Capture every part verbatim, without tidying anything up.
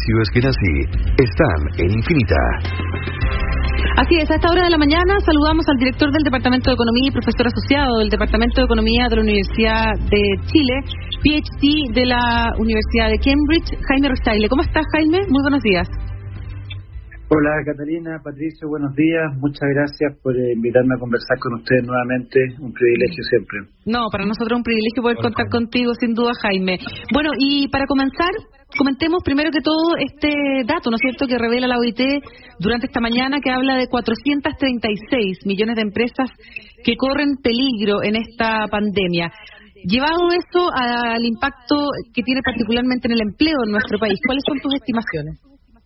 Ignacio Esquenazi están en Infinita. Así es, a esta hora de la mañana saludamos al director del Departamento de Economía y profesor asociado del Departamento de Economía de la Universidad de Chile, P H D de la Universidad de Cambridge, Jaime Rostaile. ¿Cómo estás, Jaime? Muy buenos días. Hola, Catalina, Patricio, buenos días. Muchas gracias por eh, invitarme a conversar con ustedes nuevamente. Un privilegio siempre. No, para nosotros es un privilegio poder Hola, contar Jaime. contigo, sin duda, Jaime. Bueno, y para comenzar, comentemos primero que todo este dato, ¿no es cierto?, que revela la O I T durante esta mañana, que habla de cuatrocientos treinta y seis millones de empresas que corren peligro en esta pandemia. Llevado eso al impacto que tiene particularmente en el empleo en nuestro país, ¿cuáles son tus estimaciones?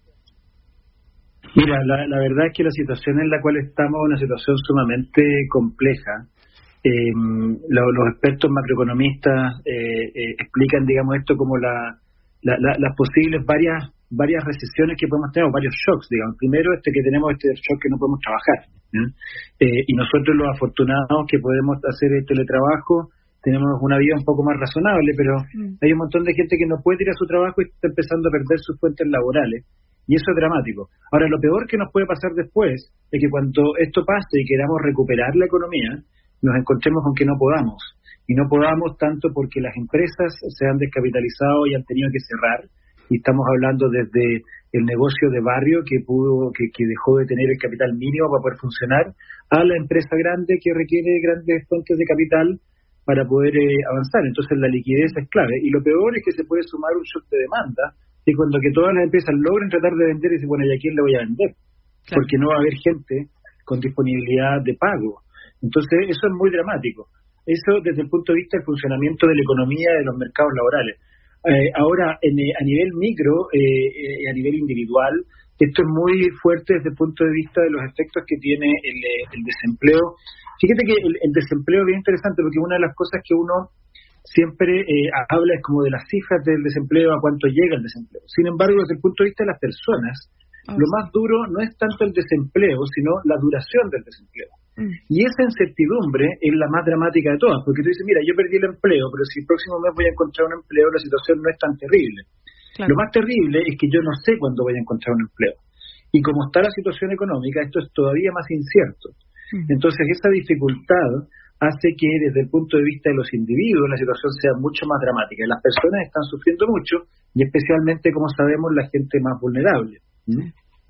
Mira, la, la verdad es que la situación en la cual estamos es una situación sumamente compleja. Eh, lo, los expertos macroeconomistas eh, eh, explican, digamos, esto como la, la, la, las posibles varias varias recesiones que podemos tener, o varios shocks, digamos. Primero, este que tenemos este shock que no podemos trabajar. ¿eh? Eh, y nosotros, los afortunados que podemos hacer el teletrabajo, tenemos una vida un poco más razonable, pero mm. hay un montón de gente que no puede ir a su trabajo y está empezando a perder sus fuentes laborales. Y eso es dramático. Ahora, lo peor que nos puede pasar después es que cuando esto pase y queramos recuperar la economía, nos encontremos con que no podamos. Y no podamos tanto porque las empresas se han descapitalizado y han tenido que cerrar. Y estamos hablando desde el negocio de barrio que pudo que, que dejó de tener el capital mínimo para poder funcionar, a la empresa grande que requiere grandes fuentes de capital para poder eh, avanzar. Entonces, la liquidez es clave. Y lo peor es que se puede sumar un shock de demanda, y cuando que todas las empresas logren tratar de vender, y dicen, bueno, ¿y a quién le voy a vender? Claro. Porque no va a haber gente con disponibilidad de pago. Entonces, eso es muy dramático. Eso desde el punto de vista del funcionamiento de la economía, de los mercados laborales. Eh, ahora, en, a nivel micro, eh, eh, a nivel individual, esto es muy fuerte desde el punto de vista de los efectos que tiene el, el desempleo. Fíjate que el, el desempleo es bien interesante, porque una de las cosas que uno siempre eh, habla es como de las cifras del desempleo, a cuánto llega el desempleo. Sin embargo, desde el punto de vista de las personas, oh, lo más duro no es tanto el desempleo, sino la duración del desempleo. Mm. Y esa incertidumbre es la más dramática de todas, porque tú dices, mira, yo perdí el empleo, pero si el próximo mes voy a encontrar un empleo, la situación no es tan terrible. Claro. Lo más terrible es que yo no sé cuándo voy a encontrar un empleo. Y como está la situación económica, esto es todavía más incierto. Mm. Entonces, esa dificultad hace que desde el punto de vista de los individuos la situación sea mucho más dramática. Las personas están sufriendo mucho y especialmente, como sabemos, la gente más vulnerable. ¿Mm?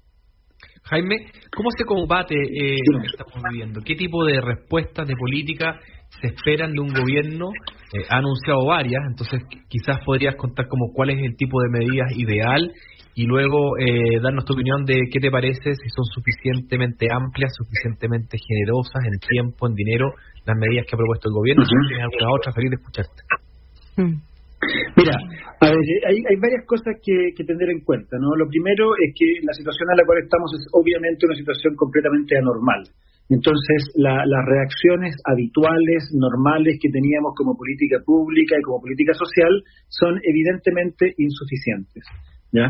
Jaime, ¿cómo se combate eh, sí. lo que estamos viviendo? ¿Qué tipo de respuestas de política se esperan de un gobierno? Eh, ha anunciado varias, entonces quizás podrías contar como cuál es el tipo de medidas ideal y luego eh, darnos tu opinión de qué te parece, si son suficientemente amplias, suficientemente generosas en tiempo, en dinero, las medidas que ha propuesto el gobierno. Uh-huh. Si tienes alguna otra, feliz de escucharte. Mm. Mira, a ver, hay, hay varias cosas que, que tener en cuenta, ¿no? Lo primero es que la situación en la cual estamos es obviamente una situación completamente anormal. Entonces, la, las reacciones habituales, normales que teníamos como política pública y como política social son evidentemente insuficientes. ¿Ya?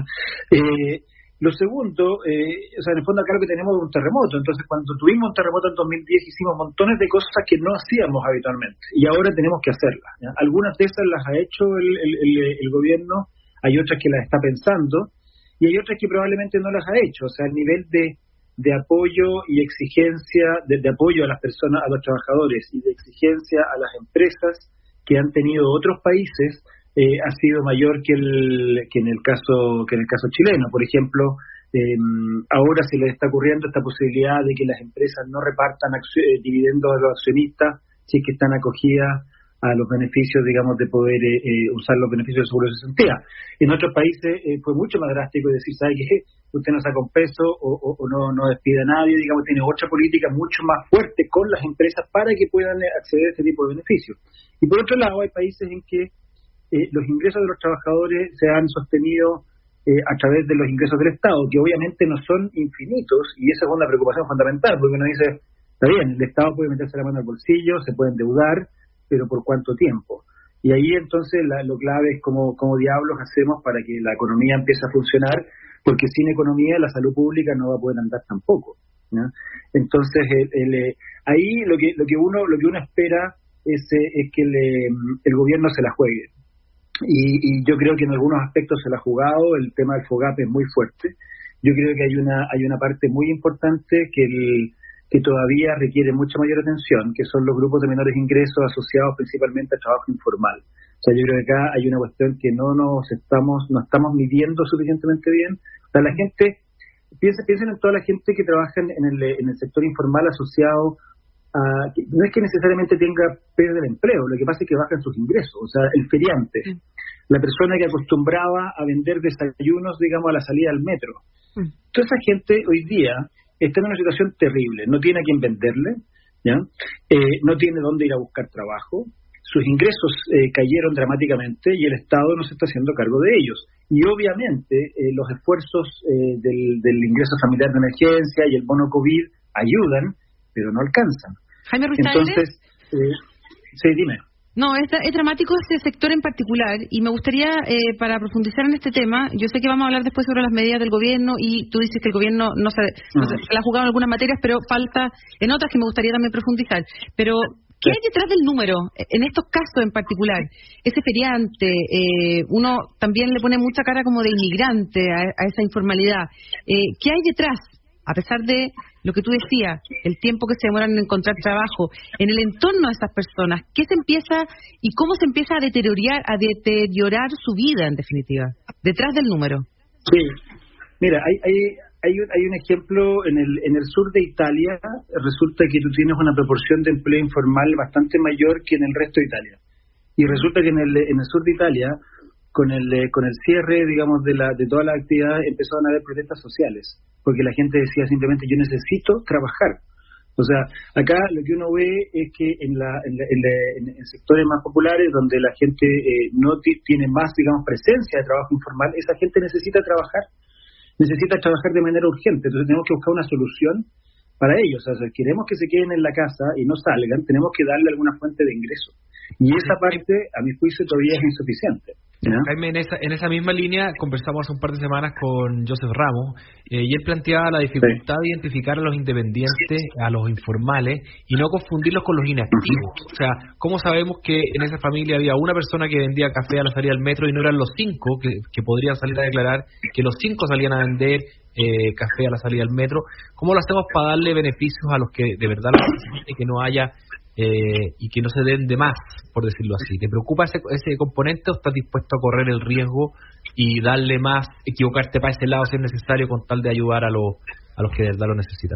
Eh, lo segundo, eh, o sea, en el fondo acá lo que tenemos es un terremoto. Entonces, cuando tuvimos un terremoto en dos mil diez, hicimos montones de cosas que no hacíamos habitualmente y ahora tenemos que hacerlas. ¿ya? Algunas de esas las ha hecho el, el, el, el gobierno, hay otras que las está pensando y hay otras que probablemente no las ha hecho. O sea, el nivel de, de apoyo y exigencia, de, de apoyo a las personas, a los trabajadores y de exigencia a las empresas que han tenido otros países, Eh, ha sido mayor que el que en el caso que en el caso chileno. Por ejemplo, eh, ahora se les está ocurriendo esta posibilidad de que las empresas no repartan acci- eh, dividendos a los accionistas si es que están acogidas a los beneficios, digamos, de poder eh, eh, usar los beneficios del seguro de cesantía. En otros países eh, fue mucho más drástico decir, ¿sabe qué? Usted no saca un peso o, o, o no, no despide a nadie, digamos, tiene otra política mucho más fuerte con las empresas para que puedan acceder a este tipo de beneficios. Y por otro lado, hay países en que Eh, los ingresos de los trabajadores se han sostenido eh, a través de los ingresos del Estado, que obviamente no son infinitos, y esa es una preocupación fundamental, porque uno dice, está bien, el Estado puede meterse la mano al bolsillo, se puede endeudar, pero ¿por cuánto tiempo? Y ahí entonces la, lo clave es cómo, cómo diablos hacemos para que la economía empiece a funcionar, porque sin economía la salud pública no va a poder andar tampoco, ¿no? Entonces, el, el, eh, ahí lo que lo que uno lo que uno espera es, eh, es que el, el gobierno se la juegue. y, y yo creo que en algunos aspectos se la ha jugado. El tema del FOGAPE es muy fuerte. Yo creo que hay una hay una parte muy importante que el, que todavía requiere mucha mayor atención, que son los grupos de menores ingresos asociados principalmente al trabajo informal. O sea, yo creo que acá hay una cuestión que no nos estamos no estamos midiendo suficientemente bien. O sea, la gente, piensen, piensen en toda la gente que trabaja en el, en el sector informal asociado a, no es que necesariamente tenga pérdida del empleo, lo que pasa es que bajan sus ingresos. O sea, el feriante, sí. La persona que acostumbraba a vender desayunos, digamos, a la salida del metro. Sí. Toda esa gente hoy día está en una situación terrible, no tiene a quién venderle, ¿ya? Eh, no tiene dónde ir a buscar trabajo, sus ingresos eh, cayeron dramáticamente y el Estado no se está haciendo cargo de ellos. Y obviamente eh, los esfuerzos eh, del, del ingreso familiar de emergencia y el bono COVID ayudan, pero no alcanzan. Jaime Ruiz-Tagle. Entonces, eh, sí, dime. No, es, es dramático este sector en particular y me gustaría, eh, para profundizar en este tema, yo sé que vamos a hablar después sobre las medidas del gobierno y tú dices que el gobierno no se, no se, se la ha jugado en algunas materias, pero falta en otras que me gustaría también profundizar. Pero, ¿qué hay detrás del número en estos casos en particular? Ese feriante, eh, uno también le pone mucha cara como de inmigrante a, a esa informalidad. Eh, ¿Qué hay detrás? A pesar de lo que tú decías, el tiempo que se demoran en encontrar trabajo, en el entorno de esas personas, ¿qué se empieza y cómo se empieza a deteriorar, a deteriorar su vida, en definitiva, detrás del número? Sí, mira, hay hay hay un, hay un ejemplo en el en el sur de Italia. Resulta que tú tienes una proporción de empleo informal bastante mayor que en el resto de Italia, y resulta que en el en el sur de Italia, con el con el cierre, digamos, de la de todas las actividades, empezaron a haber protestas sociales, porque la gente decía simplemente yo necesito trabajar. O sea, acá lo que uno ve es que en la en, la, en, la, en sectores más populares, donde la gente eh, no t- tiene más, digamos, presencia de trabajo informal, esa gente necesita trabajar, necesita trabajar de manera urgente. Entonces tenemos que buscar una solución para ellos. O sea, si queremos que se queden en la casa y no salgan, tenemos que darle alguna fuente de ingreso. Y esa parte, a mi juicio, todavía es insuficiente. ¿no? Jaime, en esa, en esa misma línea conversamos hace un par de semanas con Joseph Ramos, eh, y él planteaba la dificultad sí. de identificar a los independientes, a los informales, y no confundirlos con los inactivos. Uh-huh. O sea, ¿cómo sabemos que en esa familia había una persona que vendía café a la salida del metro y no eran los cinco que, que podrían salir a declarar que los cinco salían a vender eh, café a la salida del metro? ¿Cómo lo hacemos para darle beneficios a los que de verdad lo necesitan y que no haya Eh, y que no se den de más, por decirlo así? ¿Te preocupa ese, ese componente o estás dispuesto a correr el riesgo y darle más, equivocarte para ese lado si es necesario, con tal de ayudar a, lo, a los que de verdad lo necesitan?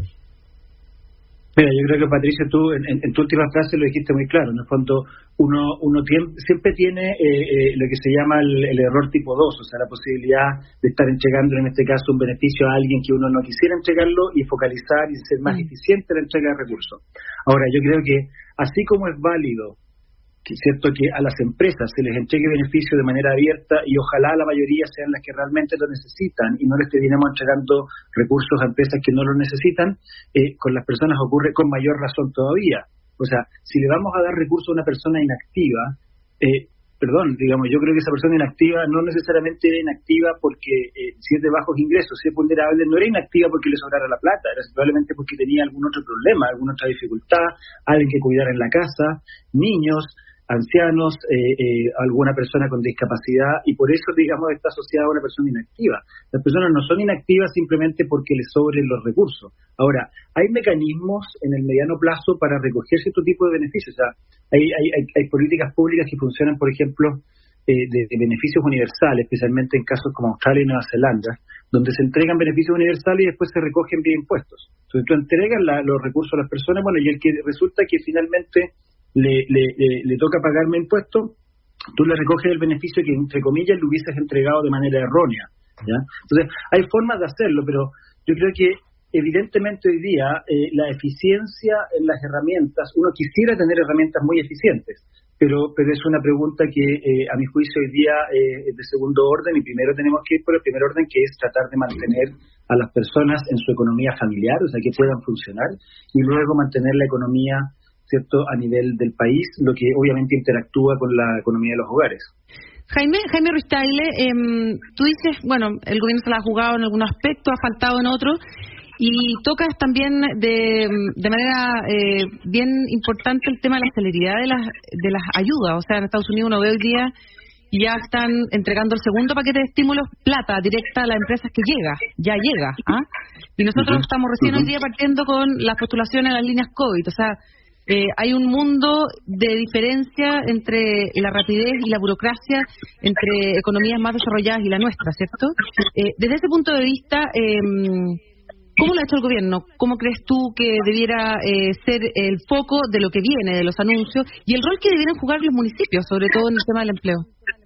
Mira, yo creo que, Patricio, tú en, en, en tu última frase lo dijiste muy claro. En el fondo, uno uno tiene, siempre tiene eh, eh, lo que se llama el, el error tipo dos, o sea, la posibilidad de estar entregando, en este caso, un beneficio a alguien que uno no quisiera entregarlo, y focalizar y ser más mm. eficiente en la entrega de recursos. Ahora, yo creo que así como es válido, cierto, que a las empresas se les entregue beneficio de manera abierta, y ojalá la mayoría sean las que realmente lo necesitan y no les terminemos entregando recursos a empresas que no lo necesitan, eh, con las personas ocurre con mayor razón todavía. O sea, si le vamos a dar recursos a una persona inactiva, eh, perdón, digamos, yo creo que esa persona inactiva no necesariamente era inactiva porque eh, si es de bajos ingresos, si es vulnerable, no era inactiva porque le sobrara la plata, era probablemente porque tenía algún otro problema, alguna otra dificultad, alguien que cuidara en la casa, niños, ancianos, eh, eh, alguna persona con discapacidad, y por eso, digamos, está asociada a una persona inactiva. Las personas no son inactivas simplemente porque les sobren los recursos. Ahora, hay mecanismos en el mediano plazo para recoger cierto tipo de beneficios. O sea, hay, hay, hay, hay políticas públicas que funcionan, por ejemplo, eh, de, de beneficios universales, especialmente en casos como Australia y Nueva Zelanda, donde se entregan beneficios universales y después se recogen vía impuestos. Entonces, tú entregas la, los recursos a las personas, bueno, y el que resulta que finalmente Le, le, le, le toca pagarme impuestos, tú le recoges el beneficio que, entre comillas, le hubieses entregado de manera errónea, ¿ya? Entonces, hay formas de hacerlo, pero yo creo que evidentemente hoy día eh, la eficiencia en las herramientas, uno quisiera tener herramientas muy eficientes, pero pero es una pregunta que eh, a mi juicio hoy día eh, es de segundo orden, y primero tenemos que ir por el primer orden, que es tratar de mantener a las personas en su economía familiar, o sea, que puedan funcionar, y luego mantener la economía, ¿cierto?, a nivel del país, lo que obviamente interactúa con la economía de los hogares. Jaime, Jaime Ruiz-Tagle, eh, tú dices, bueno, el gobierno se la ha jugado en algún aspecto, ha faltado en otro, y tocas también de, de manera eh, bien importante el tema de la celeridad de las, de las ayudas. O sea, en Estados Unidos uno ve hoy día, que ya están entregando el segundo paquete de estímulos, plata directa a las empresas que llega, ya llega. ¿ah? Y nosotros uh-huh. estamos recién uh-huh. hoy día partiendo con las postulaciones a las líneas COVID. O sea, eh, hay un mundo de diferencia entre la rapidez y la burocracia entre economías más desarrolladas y la nuestra, ¿cierto? Eh, desde ese punto de vista, eh, ¿cómo lo ha hecho el gobierno? ¿Cómo crees tú que debiera eh, ser el foco de lo que viene, de los anuncios, y el rol que debieran jugar los municipios, sobre todo en el tema del empleo?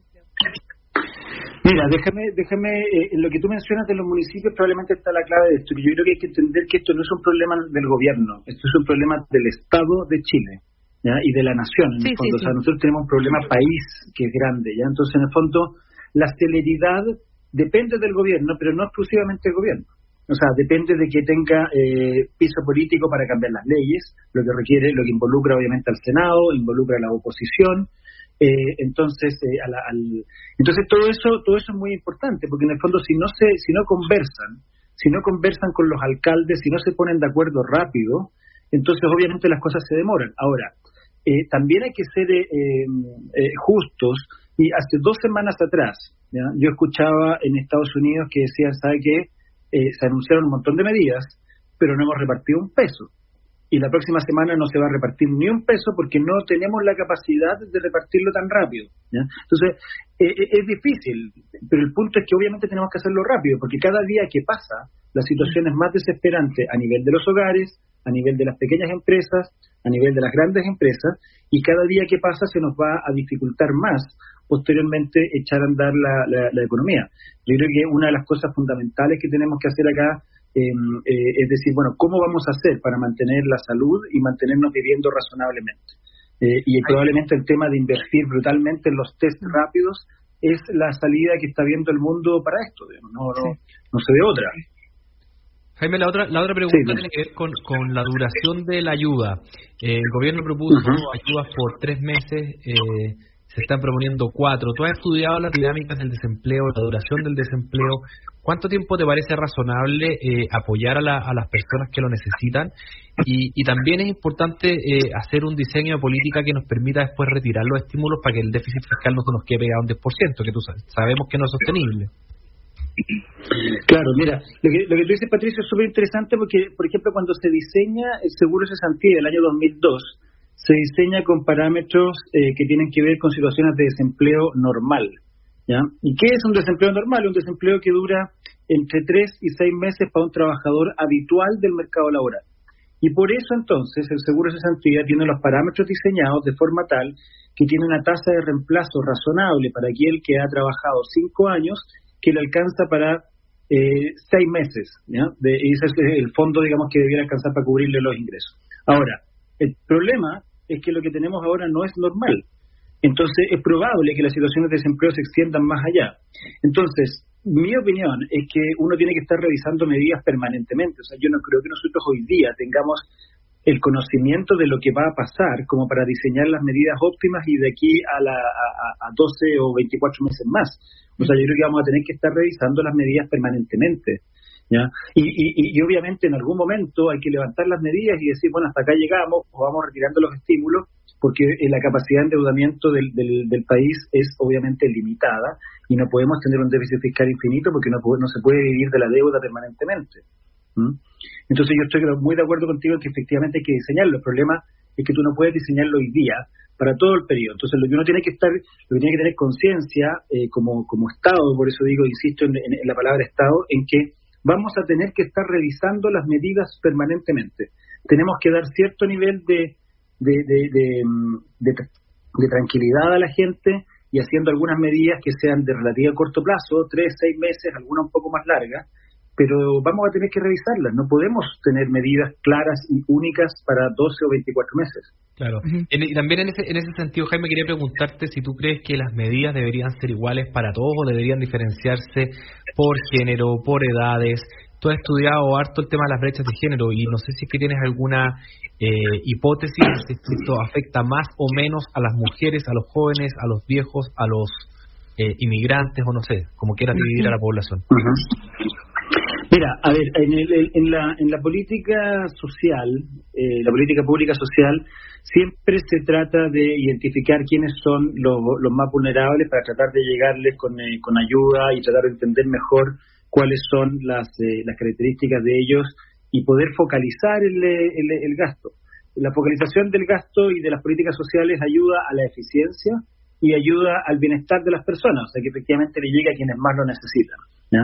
Mira, déjame, déjame eh, en lo que tú mencionas de los municipios probablemente está la clave de esto. Yo creo que hay que entender que esto no es un problema del gobierno, esto es un problema del Estado de Chile, ¿ya? Y de la nación, en sí, el fondo. Sí, sí. O sea, nosotros tenemos un problema país que es grande, ¿ya? Entonces, en el fondo, la celeridad depende del gobierno, pero no exclusivamente del gobierno. O sea, depende de que tenga eh, piso político para cambiar las leyes, lo que requiere, lo que involucra obviamente al Senado, involucra a la oposición. Eh, entonces, eh, a la, al, entonces todo eso, todo eso es muy importante, porque en el fondo si no se, si no conversan, si no conversan con los alcaldes, si no se ponen de acuerdo rápido, entonces obviamente las cosas se demoran. Ahora, eh, también hay que ser eh, eh, justos. Y hace dos semanas atrás, ¿ya? Yo escuchaba en Estados Unidos que decían, ¿sabe qué? Eh, se anunciaron un montón de medidas, pero no hemos repartido un peso. Y la próxima semana no se va a repartir ni un peso porque no tenemos la capacidad de repartirlo tan rápido, ¿ya? Entonces, eh, es difícil, pero el punto es que obviamente tenemos que hacerlo rápido, porque cada día que pasa, la situación es más desesperante a nivel de los hogares, a nivel de las pequeñas empresas, a nivel de las grandes empresas, y cada día que pasa se nos va a dificultar más posteriormente echar a andar la, la, la economía. Yo creo que una de las cosas fundamentales que tenemos que hacer acá eh, eh, es decir, bueno, ¿cómo vamos a hacer para mantener la salud y mantenernos viviendo razonablemente? Eh, y probablemente el tema de invertir brutalmente en los test rápidos es la salida que está viendo el mundo para esto, digamos, no, no, no se ve otra. Jaime, la otra la otra pregunta sí, tiene que ver con, con la duración de la ayuda. Eh, el gobierno propuso uh-huh. ayudas por tres meses, eh, se están proponiendo cuatro. Tú has estudiado las dinámicas del desempleo, la duración del desempleo. ¿Cuánto tiempo te parece razonable eh, apoyar a, la, a las personas que lo necesitan? Y, y también es importante eh, hacer un diseño de política que nos permita después retirar los estímulos para que el déficit fiscal no se nos quede pegado a un diez por ciento, que tú sabes, sabemos que no es sostenible. Claro, mira, lo que, lo que tú dices, Patricio, es súper interesante porque, por ejemplo, cuando se diseña el seguro de cesantía del año dos mil dos, se diseña con parámetros eh, que tienen que ver con situaciones de desempleo normal, ¿ya? ¿Y qué es un desempleo normal? Un desempleo que dura entre tres y seis meses para un trabajador habitual del mercado laboral. Y por eso, entonces, el seguro de cesantía tiene los parámetros diseñados de forma tal que tiene una tasa de reemplazo razonable para aquel que ha trabajado cinco años, que le alcanza para eh, seis meses, ¿ya? De, ese es el fondo, digamos, que debiera alcanzar para cubrirle los ingresos. Ahora, el problema es que lo que tenemos ahora no es normal. Entonces, es probable que las situaciones de desempleo se extiendan más allá. Entonces, mi opinión es que uno tiene que estar revisando medidas permanentemente. O sea, yo no creo que nosotros hoy día tengamos el conocimiento de lo que va a pasar como para diseñar las medidas óptimas y de aquí a, la, a, a doce o veinticuatro meses más. O sea, yo creo que vamos a tener que estar revisando las medidas permanentemente, ¿ya? Y, y, y obviamente en algún momento hay que levantar las medidas y decir, bueno, hasta acá llegamos, o vamos retirando los estímulos, porque la capacidad de endeudamiento del, del, del país es obviamente limitada y no podemos tener un déficit fiscal infinito porque no, no se puede vivir de la deuda permanentemente. ¿Mm? Entonces yo estoy muy de acuerdo contigo en que efectivamente hay que diseñarlo. El problema es que tú no puedes diseñarlo hoy día para todo el periodo. Entonces lo que uno tiene que estar, lo que tiene que tener conciencia eh, como, como Estado, por eso digo, insisto en, en, en la palabra Estado, en que vamos a tener que estar revisando las medidas permanentemente. Tenemos que dar cierto nivel de De, de, de, de, de tranquilidad a la gente y haciendo algunas medidas que sean de relativo corto plazo, tres, seis meses, algunas un poco más largas, pero vamos a tener que revisarlas. No podemos tener medidas claras y únicas para doce o veinticuatro meses. Claro. Uh-huh. En, y también en ese, en ese sentido, Jaime, quería preguntarte si tú crees que las medidas deberían ser iguales para todos o deberían diferenciarse por género, por edades. Tú has estudiado harto el tema de las brechas de género y no sé si es que tienes alguna eh, hipótesis de si esto afecta más o menos a las mujeres, a los jóvenes, a los viejos, a los eh, inmigrantes o no sé, como quieras dividir a la población. Uh-huh. Mira, a ver, en, el, en, la, en la política social, eh, la política pública social, siempre se trata de identificar quiénes son los, los más vulnerables para tratar de llegarles con, eh, con ayuda y tratar de entender mejor cuáles son las, eh, las características de ellos y poder focalizar el, el, el gasto. La focalización del gasto y de las políticas sociales ayuda a la eficiencia y ayuda al bienestar de las personas, o sea que efectivamente le llega a quienes más lo necesitan, ¿ya?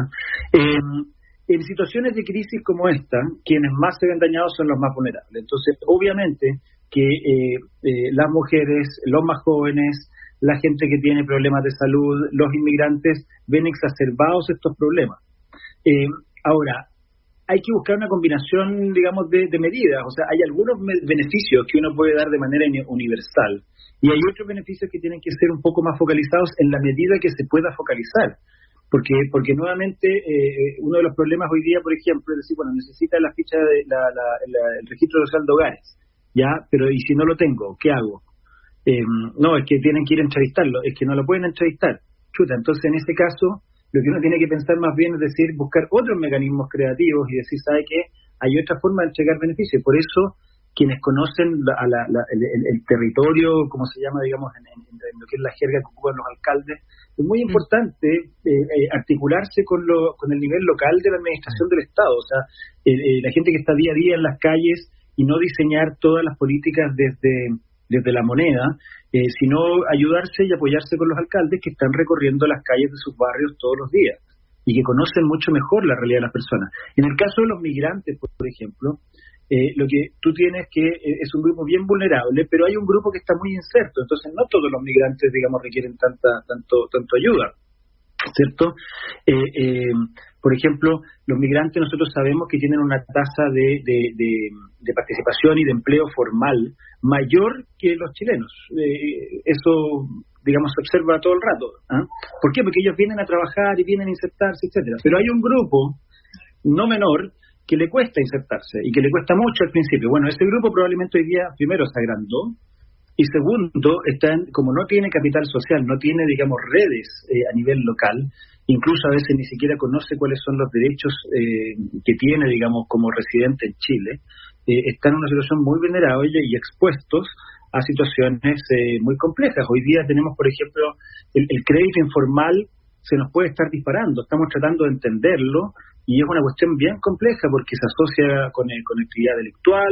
Eh, En situaciones de crisis como esta, quienes más se ven dañados son los más vulnerables. Entonces, obviamente que eh, eh, las mujeres, los más jóvenes, la gente que tiene problemas de salud, los inmigrantes, ven exacerbados estos problemas. Eh, ahora, hay que buscar una combinación, digamos, de, de medidas. O sea, hay algunos me- beneficios que uno puede dar de manera universal y hay otros beneficios que tienen que ser un poco más focalizados en la medida que se pueda focalizar. Porque porque nuevamente eh, uno de los problemas hoy día, por ejemplo, es decir, bueno, necesita la ficha de la, la, la, el registro social de hogares, ya, pero ¿y si no lo tengo? ¿Qué hago? Eh, no, es que tienen que ir a entrevistarlo, es que no lo pueden entrevistar. Chuta, entonces en ese caso, lo que uno tiene que pensar más bien es decir, buscar otros mecanismos creativos y decir, ¿sabe qué? Hay otra forma de entregar beneficios. Por eso, quienes conocen la, la, la, el, el, el territorio, como se llama, digamos, en, en, en lo que es la jerga que ocupan los alcaldes, es muy importante eh, eh, articularse con lo, con el nivel local de la administración del Estado, o sea, eh, eh, la gente que está día a día en las calles y no diseñar todas las políticas desde desde la moneda, eh, sino ayudarse y apoyarse con los alcaldes que están recorriendo las calles de sus barrios todos los días y que conocen mucho mejor la realidad de las personas. En el caso de los migrantes, por, por ejemplo, eh, lo que tú tienes que eh, es un grupo bien vulnerable, pero hay un grupo que está muy inserto, entonces no todos los migrantes, digamos, requieren tanta tanto tanto ayuda, ¿cierto? Eh, eh, por ejemplo, los migrantes nosotros sabemos que tienen una tasa de, de, de, de participación y de empleo formal mayor que los chilenos. Eh, eso, digamos, se observa todo el rato. ¿eh? ¿Por qué? Porque ellos vienen a trabajar y vienen a insertarse, etcétera. Pero hay un grupo no menor que le cuesta insertarse y que le cuesta mucho al principio. Bueno, ese grupo probablemente hoy día, primero, se agrandó y segundo, está en, como no tiene capital social, no tiene, digamos, redes eh, a nivel local, incluso a veces ni siquiera conoce cuáles son los derechos eh, que tiene, digamos, como residente en Chile, eh, están en una situación muy vulnerable y expuestos a situaciones eh, muy complejas. Hoy día tenemos, por ejemplo, el, el crédito informal se nos puede estar disparando, estamos tratando de entenderlo y es una cuestión bien compleja porque se asocia con, eh, con actividad delictual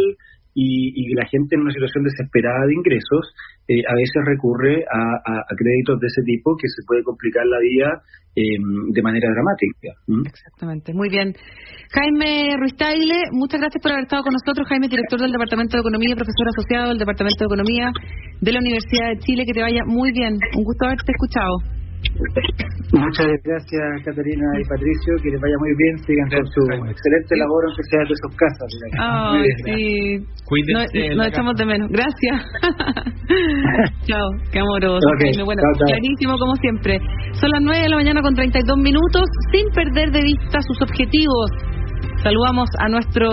y, y la gente en una situación desesperada de ingresos eh, a veces recurre a, a, a créditos de ese tipo que se puede complicar la vida eh, de manera dramática. ¿Mm? Exactamente, muy bien. Jaime Ruiz Tagle, muchas gracias por haber estado con nosotros. Jaime, director del Departamento de Economía, profesor asociado del Departamento de Economía de la Universidad de Chile. Que te vaya muy bien, un gusto haberte escuchado. Muchas gracias, Catarina y Patricio, que les vaya muy bien, sigan con su excelente labor, aunque sea de sus casas. Ah, sí. Cuídense. Nos no echamos de menos. Gracias. Chao, qué amoroso. Okay. Bueno, Chao, chao. clarísimo como siempre. Son las nueve de la mañana con treinta y dos minutos, sin perder de vista sus objetivos. Saludamos a nuestro